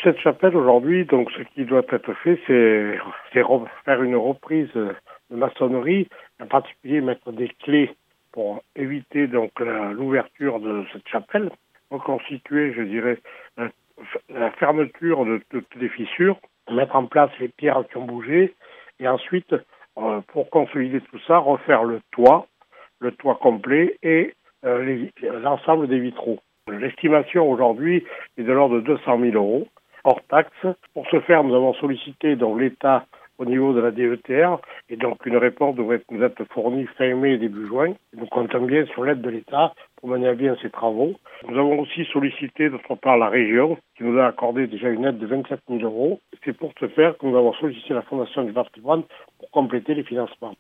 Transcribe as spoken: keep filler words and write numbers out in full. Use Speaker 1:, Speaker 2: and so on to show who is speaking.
Speaker 1: cette chapelle aujourd'hui, donc ce qui doit être fait, c'est, c'est re- faire une reprise de maçonnerie, en particulier mettre des clés pour éviter donc la- l'ouverture de cette chapelle, reconstituer, je dirais, la, la fermeture de toutes les fissures, mettre en place les pierres qui ont bougé, et ensuite, euh, pour consolider tout ça, refaire le toit, le toit complet et euh, les- l'ensemble des vitraux. L'estimation aujourd'hui est de l'ordre de deux cent mille euros, hors taxes. Pour ce faire, nous avons sollicité donc l'État au niveau de la D E T R et donc une réponse devrait nous être fournie fin mai et début juin. Nous comptons bien sur l'aide de l'État pour mener à bien ces travaux. Nous avons aussi sollicité d'autre part la région qui nous a accordé déjà une aide de vingt-sept mille euros. C'est pour ce faire que nous avons sollicité la Fondation du patrimoine pour compléter les financements.